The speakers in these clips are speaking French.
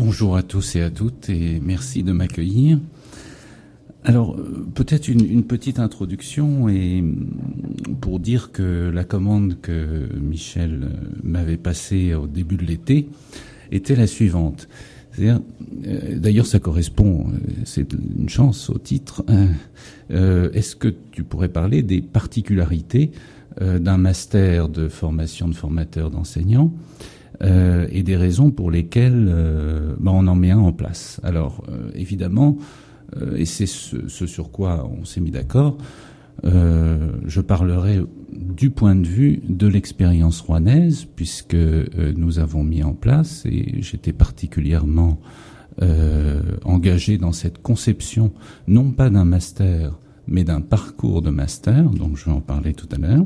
Bonjour à tous et à toutes et merci de m'accueillir. Alors, peut-être une petite introduction et pour dire que la commande que Michel m'avait passée au début de l'été était la suivante. C'est-à-dire, d'ailleurs, ça correspond, c'est une chance au titre. Est-ce que tu pourrais parler des particularités d'un master de formation de formateur d'enseignants et des raisons pour lesquelles on en met un en place. Alors, évidemment, et c'est ce sur quoi on s'est mis d'accord, je parlerai du point de vue de l'expérience rouennaise, puisque nous avons mis en place, et j'étais particulièrement engagé dans cette conception, non pas d'un master, mais d'un parcours de master, donc je vais en parler tout à l'heure,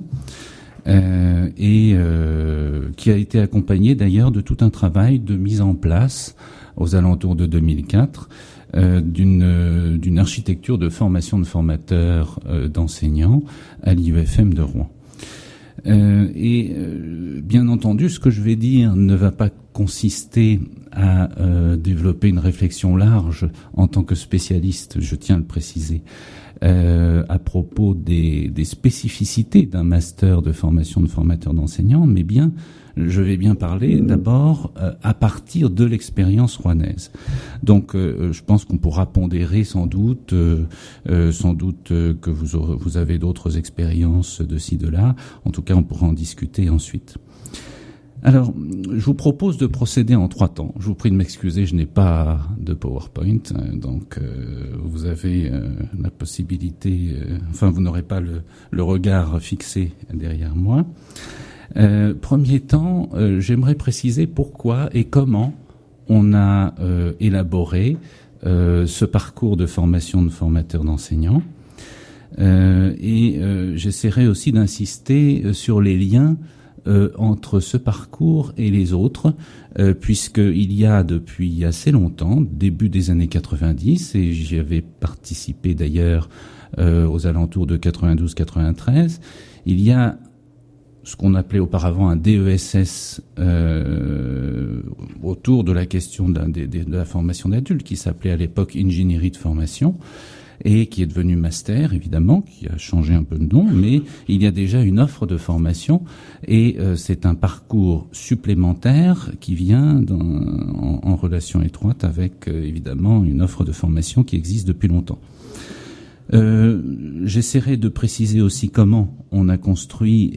qui a été accompagné d'ailleurs de tout un travail de mise en place aux alentours de 2004 d'une architecture de formation de formateurs d'enseignants à l'IUFM de Rouen. Bien entendu, ce que je vais dire ne va pas consister à développer une réflexion large en tant que spécialiste, je tiens à le préciser, à propos des spécificités d'un master de formation de formateur d'enseignants, mais bien, je vais bien parler d'abord à partir de l'expérience rouennaise. Donc, je pense qu'on pourra pondérer sans doute que vous avez d'autres expériences de ci, de là. En tout cas, on pourra en discuter ensuite. Alors, je vous propose de procéder en 3 temps. Je vous prie de m'excuser, je n'ai pas de PowerPoint, donc vous avez la possibilité, vous n'aurez pas le regard fixé derrière moi. Premier temps, j'aimerais préciser pourquoi et comment on a élaboré ce parcours de formation de formateur d'enseignants. J'essaierai aussi d'insister sur les liens entre ce parcours et les autres, puisqu'il y a depuis assez longtemps, début des années 90, et j'y avais participé d'ailleurs aux alentours de 92-93, il y a ce qu'on appelait auparavant un DESS autour de la question de la formation d'adultes, qui s'appelait à l'époque ingénierie de formation, et qui est devenu master, évidemment, qui a changé un peu de nom, mais il y a déjà une offre de formation, et c'est un parcours supplémentaire qui vient en relation étroite avec, évidemment, une offre de formation qui existe depuis longtemps. J'essaierai de préciser aussi comment on a construit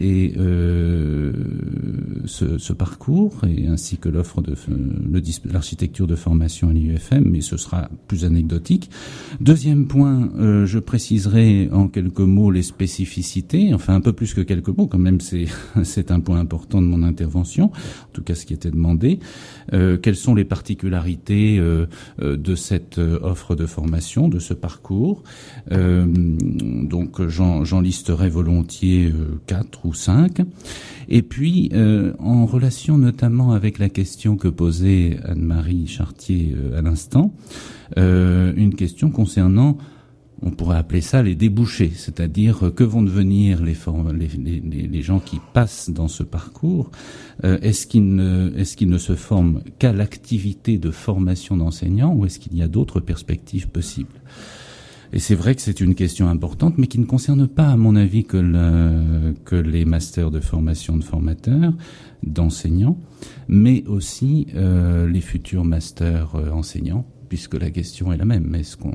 ce parcours, et ainsi que l'offre de l'architecture de formation à l'IUFM, mais ce sera plus anecdotique. Deuxième point, je préciserai en quelques mots les spécificités, enfin un peu plus que quelques mots quand même, c'est un point important de mon intervention, en tout cas ce qui était demandé. Quelles sont les particularités de cette offre de formation, de ce parcours. Donc j'en listerai volontiers 4 ou 5. Et puis, en relation notamment avec la question que posait Anne-Marie Chartier à l'instant, une question concernant, on pourrait appeler ça les débouchés, c'est-à-dire que vont devenir les gens qui passent dans ce parcours. Est-ce qu'ils ne se forment qu'à l'activité de formation d'enseignants, ou est-ce qu'il y a d'autres perspectives possibles ? Et c'est vrai que c'est une question importante, mais qui ne concerne pas, à mon avis, que les masters de formation de formateurs, d'enseignants, mais aussi les futurs masters enseignants, puisque la question est la même.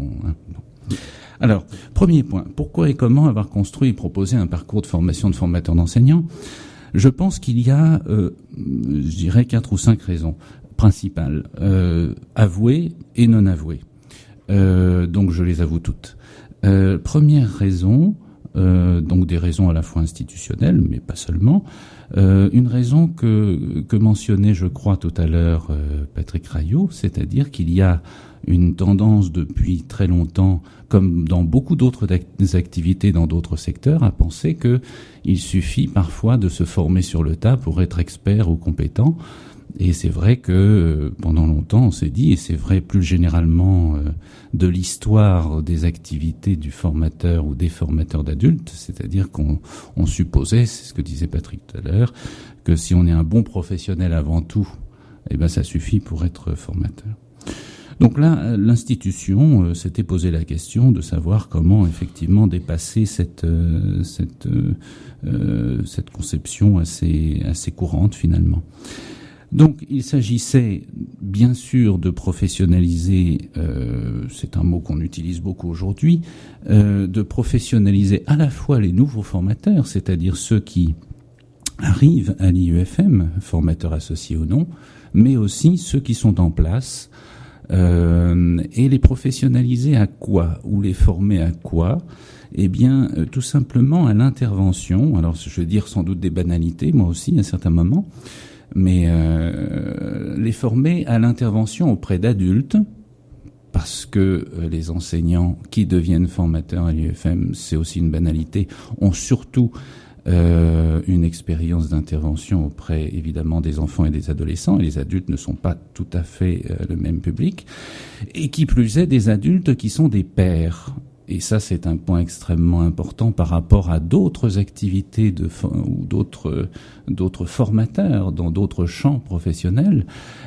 Alors, premier point, pourquoi et comment avoir construit et proposé un parcours de formation de formateur d'enseignants ? Je pense qu'il y a, je dirais, 4 ou 5 raisons principales, avouées et non avouées. Donc je les avoue toutes. Première raison, donc des raisons à la fois institutionnelles, mais pas seulement. Une raison que mentionnait, je crois, tout à l'heure Patrick Raillot, c'est-à-dire qu'il y a une tendance depuis très longtemps, comme dans beaucoup d'autres activités dans d'autres secteurs, à penser qu'il suffit parfois de se former sur le tas pour être expert ou compétent. Et c'est vrai que pendant longtemps on s'est dit, et c'est vrai plus généralement de l'histoire des activités du formateur ou des formateurs d'adultes, c'est-à-dire qu'on supposait, c'est ce que disait Patrick tout à l'heure, que si on est un bon professionnel avant tout, eh ben ça suffit pour être formateur. Donc là, l'institution s'était posé la question de savoir comment effectivement dépasser cette conception assez courante finalement. Donc il s'agissait bien sûr de professionnaliser, c'est un mot qu'on utilise beaucoup aujourd'hui, de professionnaliser à la fois les nouveaux formateurs, c'est-à-dire ceux qui arrivent à l'IUFM, formateurs associés ou non, mais aussi ceux qui sont en place, et les professionnaliser à quoi, ou les former à quoi? Eh bien, tout simplement à l'intervention. Alors, je veux dire sans doute des banalités, moi aussi, à certains moments, mais les former à l'intervention auprès d'adultes, parce que les enseignants qui deviennent formateurs à l'IUFM, c'est aussi une banalité, ont surtout une expérience d'intervention auprès évidemment des enfants et des adolescents, et les adultes ne sont pas tout à fait le même public, et qui plus est des adultes qui sont des pairs. Et ça, c'est un point extrêmement important par rapport à d'autres activités ou d'autres formateurs dans d'autres champs professionnels.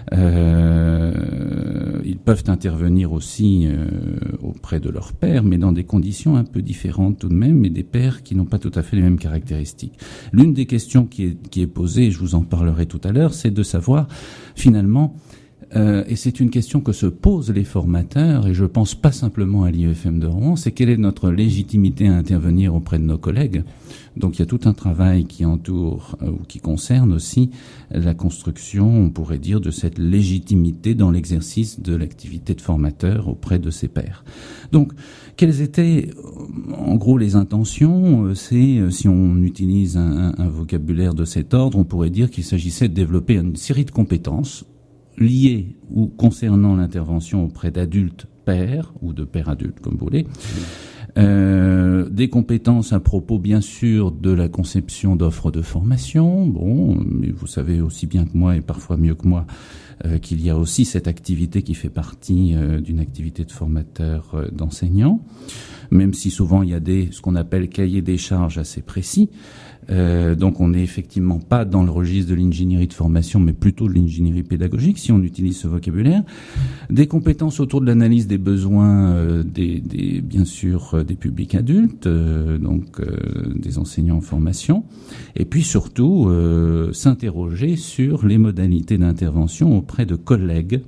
Ils peuvent intervenir aussi auprès de leurs pairs, mais dans des conditions un peu différentes tout de même, et des pairs qui n'ont pas tout à fait les mêmes caractéristiques. L'une des questions qui est posée, et je vous en parlerai tout à l'heure, c'est de savoir finalement, et c'est une question que se posent les formateurs, et je pense pas simplement à l'IUFM de Rouen, c'est quelle est notre légitimité à intervenir auprès de nos collègues. Donc il y a tout un travail qui entoure, ou qui concerne aussi la construction, on pourrait dire, de cette légitimité dans l'exercice de l'activité de formateur auprès de ses pairs. Donc, quelles étaient, en gros, les intentions? C'est, si on utilise un vocabulaire de cet ordre, on pourrait dire qu'il s'agissait de développer une série de compétences liées ou concernant l'intervention auprès d'adultes pairs, ou de pairs adultes, comme vous voulez, des compétences à propos, bien sûr, de la conception d'offres de formation. Bon, mais vous savez aussi bien que moi, et parfois mieux que moi, qu'il y a aussi cette activité qui fait partie d'une activité de formateur d'enseignants, même si souvent il y a ce qu'on appelle cahiers des charges assez précis. Donc on n'est effectivement pas dans le registre de l'ingénierie de formation, mais plutôt de l'ingénierie pédagogique, si on utilise ce vocabulaire. Des compétences autour de l'analyse des besoins bien sûr des publics adultes, donc des enseignants en formation, et puis surtout s'interroger sur les modalités d'intervention auprès de collègues,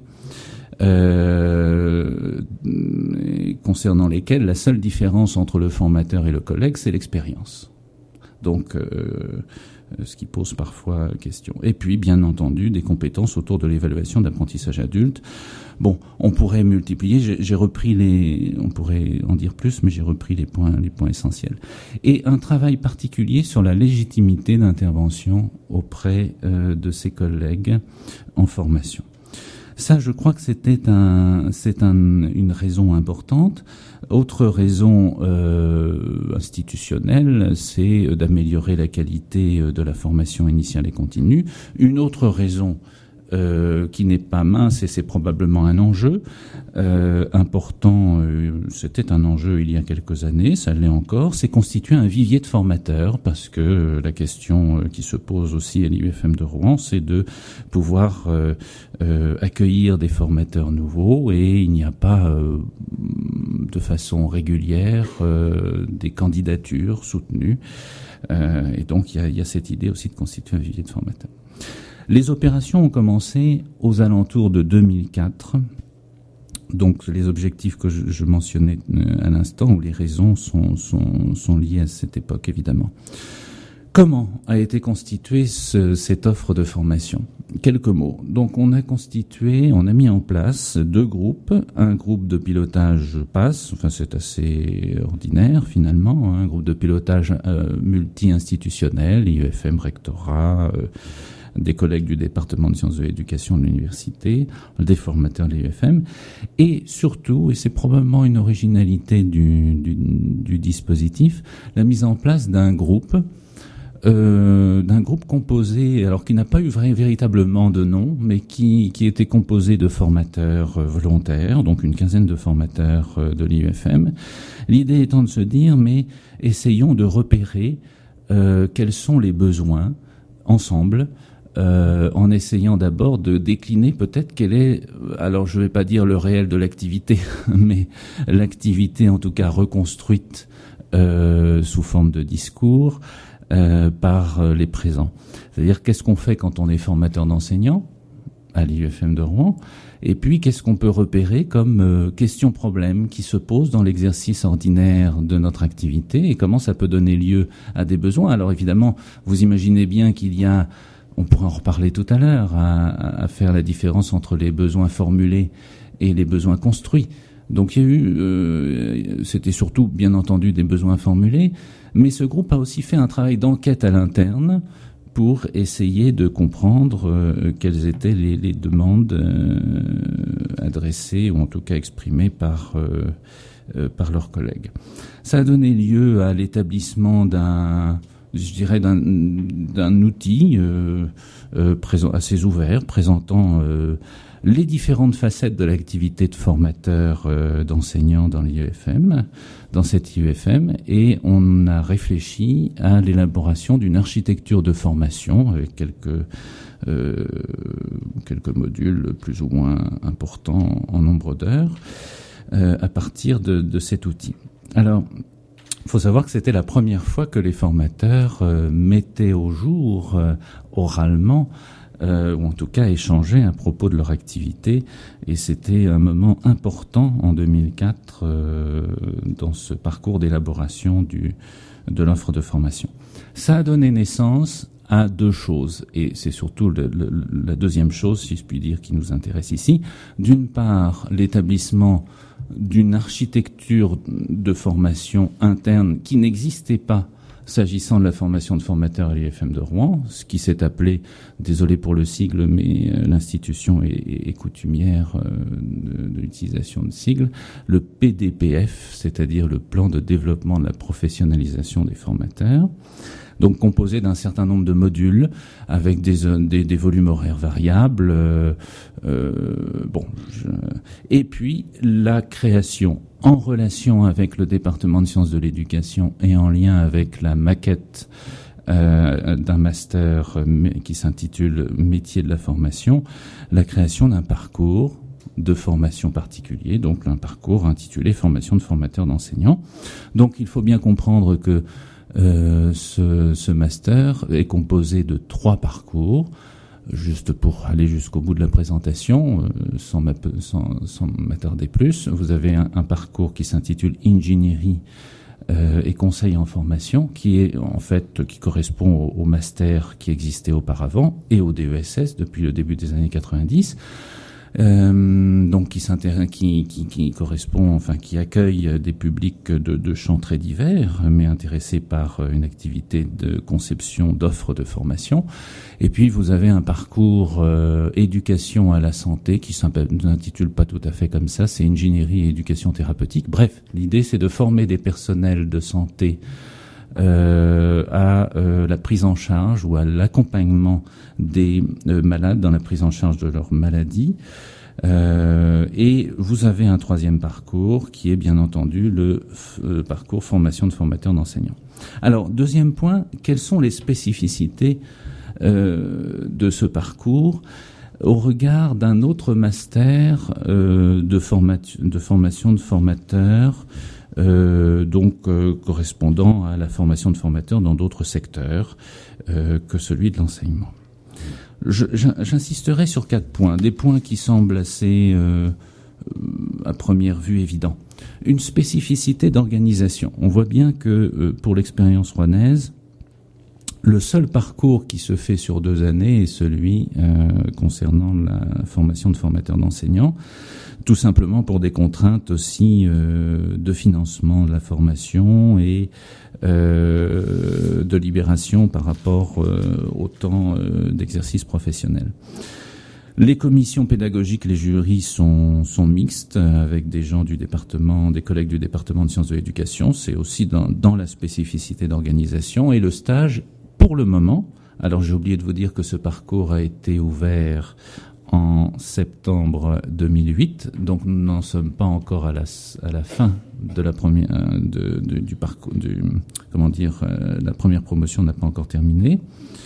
concernant lesquels la seule différence entre le formateur et le collègue, c'est l'expérience. Donc, ce qui pose parfois question. Et puis, bien entendu, des compétences autour de l'évaluation d'apprentissage adulte. Bon, on pourrait multiplier. J'ai repris on pourrait en dire plus, mais j'ai repris les points essentiels. Et un travail particulier sur la légitimité d'intervention auprès de ses collègues en formation. Ça, je crois que c'est une raison importante. Autre raison institutionnelle, c'est d'améliorer la qualité de la formation initiale et continue. Une autre raison qui n'est pas mince, et c'est probablement un enjeu important, c'était un enjeu il y a quelques années, ça l'est encore, c'est constituer un vivier de formateurs, parce que la question qui se pose aussi à l'IUFM de Rouen, c'est de pouvoir accueillir des formateurs nouveaux, et il n'y a pas de façon régulière des candidatures soutenues, et donc il y a cette idée aussi de constituer un vivier de formateurs. Les opérations ont commencé aux alentours de 2004. Donc les objectifs que je mentionnais à l'instant, ou les raisons sont liées à cette époque, évidemment. Comment a été constituée cette offre de formation? Quelques mots. Donc on a mis en place 2 groupes. Un groupe de pilotage PASS, enfin c'est assez ordinaire finalement, un groupe de pilotage multi-institutionnel, IUFM, rectorat, des collègues du département de sciences de l'éducation de l'université, des formateurs de l'IUFM, et surtout, et c'est probablement une originalité du dispositif, la mise en place d'un groupe composé, alors qui n'a pas eu véritablement de nom, mais qui était composé de formateurs volontaires, donc une quinzaine de formateurs de l'IUFM. L'idée étant de se dire, mais essayons de repérer quels sont les besoins ensemble en essayant d'abord de décliner peut-être quel est, alors je ne vais pas dire le réel de l'activité, mais l'activité en tout cas reconstruite sous forme de discours par les présents. C'est-à-dire qu'est-ce qu'on fait quand on est formateur d'enseignants à l'IUFM de Rouen, et puis qu'est-ce qu'on peut repérer comme questions-problèmes qui se posent dans l'exercice ordinaire de notre activité et comment ça peut donner lieu à des besoins. Alors évidemment, vous imaginez bien qu'il y a, on pourra en reparler tout à l'heure, à faire la différence entre les besoins formulés et les besoins construits. Donc il y a eu, c'était surtout bien entendu des besoins formulés, mais ce groupe a aussi fait un travail d'enquête à l'interne pour essayer de comprendre quelles étaient les demandes adressées ou en tout cas exprimées par leurs collègues. Ça a donné lieu à l'établissement d'un outil assez ouvert, présentant les différentes facettes de l'activité de formateur d'enseignants dans l'IUFM, dans cette IUFM, et on a réfléchi à l'élaboration d'une architecture de formation avec quelques modules plus ou moins importants en nombre d'heures à partir de cet outil. Alors, il faut savoir que c'était la première fois que les formateurs mettaient au jour oralement ou en tout cas échanger à propos de leur activité, et c'était un moment important en 2004 dans ce parcours d'élaboration de l'offre de formation. Ça a donné naissance à deux choses, et c'est surtout la deuxième chose, si je puis dire, qui nous intéresse ici. D'une part, l'établissement d'une architecture de formation interne qui n'existait pas s'agissant de la formation de formateurs à l'IUFM de Rouen, ce qui s'est appelé, désolé pour le sigle, mais l'institution est coutumière de l'utilisation de sigles, le PDPF, c'est-à-dire le plan de développement de la professionnalisation des formateurs, donc composé d'un certain nombre de modules avec des volumes horaires variables, et puis la création en relation avec le département de sciences de l'éducation et en lien avec la maquette d'un master qui s'intitule Métier de la formation, la création d'un parcours de formation particulier, donc un parcours intitulé Formation de formateurs d'enseignants. Donc il faut bien comprendre que ce master est composé de 3 parcours. Juste pour aller jusqu'au bout de la présentation, sans m'attarder plus, vous avez un parcours qui s'intitule Ingénierie et conseil en formation, qui correspond au master qui existait auparavant et au DESS depuis le début des années 90. Donc qui correspond, enfin qui accueille des publics de champs très divers, mais intéressés par une activité de conception d'offres de formation. Et puis vous avez un parcours éducation à la santé qui s'intitule pas tout à fait comme ça, c'est ingénierie et éducation thérapeutique. Bref, l'idée c'est de former des personnels de santé à la prise en charge ou à l'accompagnement des malades dans la prise en charge de leur maladie. Et vous avez un 3e parcours qui est bien entendu le parcours formation de formateurs d'enseignants. Alors, 2e point, quelles sont les spécificités de ce parcours au regard d'un autre master de formation de formateurs correspondant à la formation de formateurs dans d'autres secteurs que celui de l'enseignement. J'insisterai sur 4 points, des points qui semblent assez à première vue évidents. Une spécificité d'organisation. On voit bien que pour l'expérience rouennaise, le seul parcours qui se fait sur 2 années est celui concernant la formation de formateurs d'enseignants, tout simplement pour des contraintes aussi de financement de la formation et de libération par rapport au temps d'exercice professionnel. Les commissions pédagogiques, les jurys sont mixtes avec des gens du département, des collègues du département de sciences de l'éducation. C'est aussi dans la spécificité d'organisation. Et le stage, pour le moment, alors j'ai oublié de vous dire que ce parcours a été ouvert en septembre 2008, donc nous n'en sommes pas encore à la fin de la première du parcours, la première promotion n'a pas encore terminé.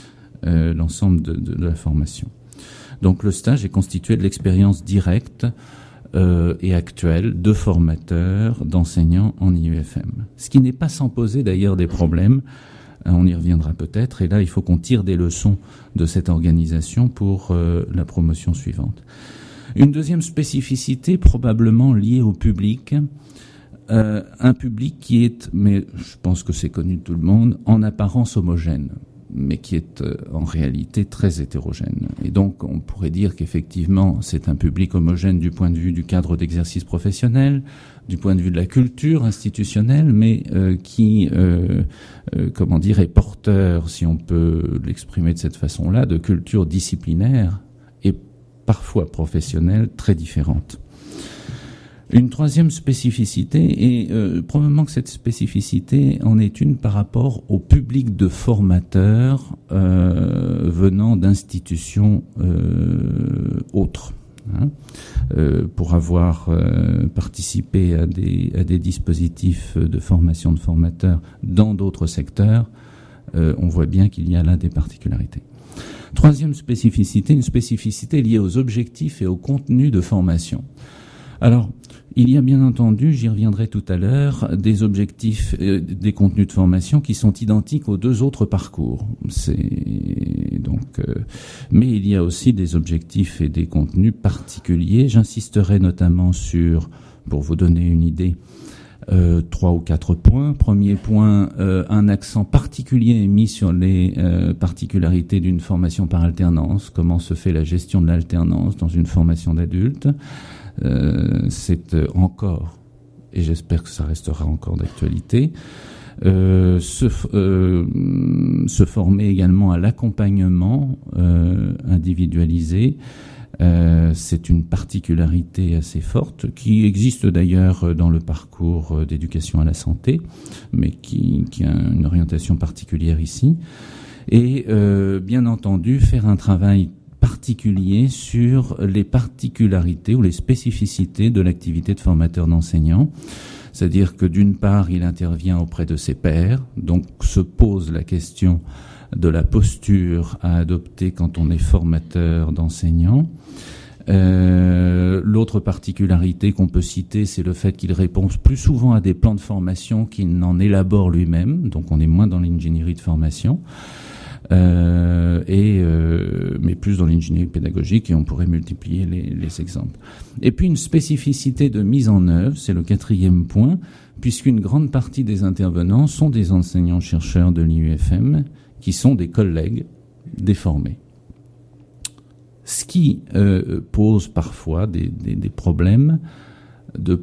l'ensemble de la formation. Donc le stage est constitué de l'expérience directe et actuelle de formateurs, d'enseignants en IUFM. Ce qui n'est pas sans poser d'ailleurs des problèmes, on y reviendra peut-être, et là il faut qu'on tire des leçons de cette organisation pour la promotion suivante. Une deuxième spécificité probablement liée au public, un public qui est, mais je pense que c'est connu de tout le monde, en apparence homogène, mais qui est en réalité très hétérogène. Et donc on pourrait dire qu'effectivement c'est un public homogène du point de vue du cadre d'exercice professionnel, du point de vue de la culture institutionnelle, mais qui est porteur, si on peut l'exprimer de cette façon-là, de culture disciplinaire et parfois professionnelle très différente. Une troisième spécificité, et probablement que cette spécificité en est une par rapport au public de formateurs venant d'institutions autres. Pour avoir participé à des dispositifs de formation de formateurs dans d'autres secteurs, on voit bien qu'il y a là des particularités. Troisième spécificité, une spécificité liée aux objectifs et au contenu de formation. Alors, il y a bien entendu, j'y reviendrai tout à l'heure, des objectifs, des contenus de formation qui sont identiques aux deux autres parcours. Mais il y a aussi des objectifs et des contenus particuliers. J'insisterai notamment sur, pour vous donner une idée, 3 ou 4 points. Premier point, un accent particulier est mis sur les particularités d'une formation par alternance. Comment se fait la gestion de l'alternance dans une formation d'adultes. C'est encore, et j'espère que ça restera encore d'actualité, se former également à l'accompagnement individualisé. C'est une particularité assez forte qui existe d'ailleurs dans le parcours d'éducation à la santé, mais qui a une orientation particulière ici. Et bien entendu, faire un travail particulier sur les particularités ou les spécificités de l'activité de formateur d'enseignant. C'est-à-dire que d'une part, il intervient auprès de ses pairs, donc se pose la question de la posture à adopter quand on est formateur d'enseignants. L'autre particularité qu'on peut citer, c'est le fait qu'il répond plus souvent à des plans de formation qu'il n'en élabore lui-même, donc on est moins dans l'ingénierie de formation. Mais plus dans l'ingénierie pédagogique, et on pourrait multiplier les exemples. Et puis une spécificité de mise en œuvre, c'est le quatrième point, puisqu'une grande partie des intervenants sont des enseignants-chercheurs de l'IUFM, qui sont des collègues déformés. Ce qui pose parfois des problèmes de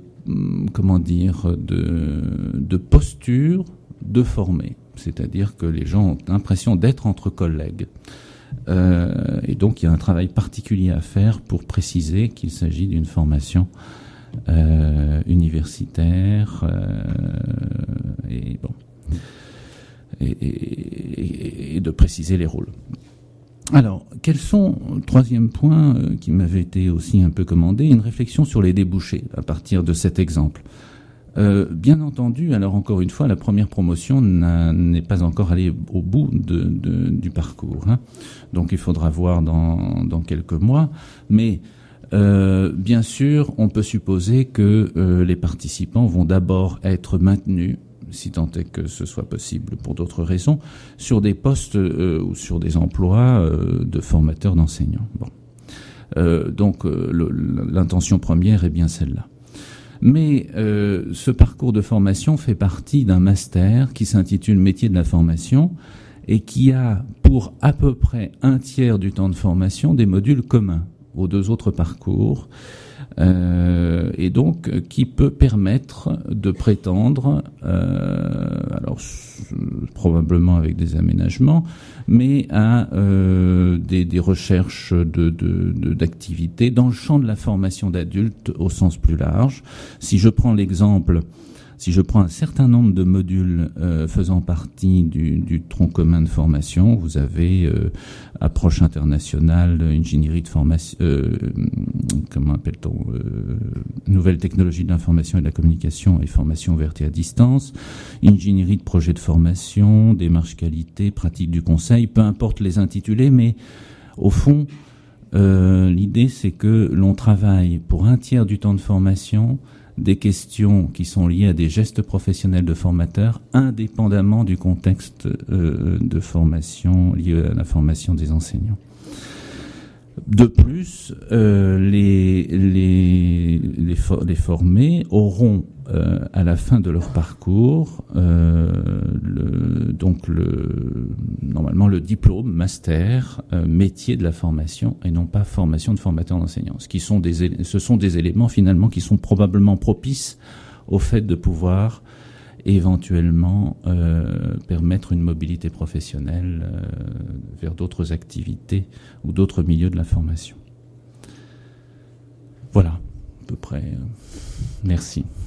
posture de formés. C'est-à-dire que les gens ont l'impression d'être entre collègues. Et donc, il y a un travail particulier à faire pour préciser qu'il s'agit d'une formation universitaire. Et de préciser les rôles. Alors, quels sont, troisième point qui m'avait été aussi un peu commandé, une réflexion sur les débouchés à partir de cet exemple. Bien entendu, alors encore une fois, la première promotion n'est pas encore allée au bout du parcours. Donc il faudra voir dans quelques mois. Mais bien sûr, on peut supposer que les participants vont d'abord être maintenus, si tant est que ce soit possible pour d'autres raisons, sur des postes ou sur des emplois de formateurs d'enseignants. Donc l'intention première est bien celle-là. Mais ce parcours de formation fait partie d'un master qui s'intitule Métier de la formation et qui a pour à peu près un tiers du temps de formation des modules communs aux deux autres parcours et donc qui peut permettre de prétendre, alors probablement avec des aménagements, mais à des recherches d'activités dans le champ de la formation d'adultes au sens plus large. Si je prends l'exemple Si je prends un certain nombre de modules faisant partie du tronc commun de formation, vous avez approche internationale, ingénierie de formation, comment appelle-t-on, nouvelles technologies de l'information et de la communication et formation ouverte et à distance, ingénierie de projet de formation, démarche qualité, pratique du conseil, peu importe les intitulés, mais au fond, l'idée c'est que l'on travaille pour un tiers du temps de formation des questions qui sont liées à des gestes professionnels de formateurs, indépendamment du contexte de formation lié à la formation des enseignants. De plus, les formés auront à la fin de leur parcours normalement le diplôme master métier de la formation et non pas formation de formateur d'enseignants. Ce sont des éléments finalement qui sont probablement propices au fait de pouvoir éventuellement permettre une mobilité professionnelle vers d'autres activités ou d'autres milieux de la formation. Voilà, à peu près. Merci.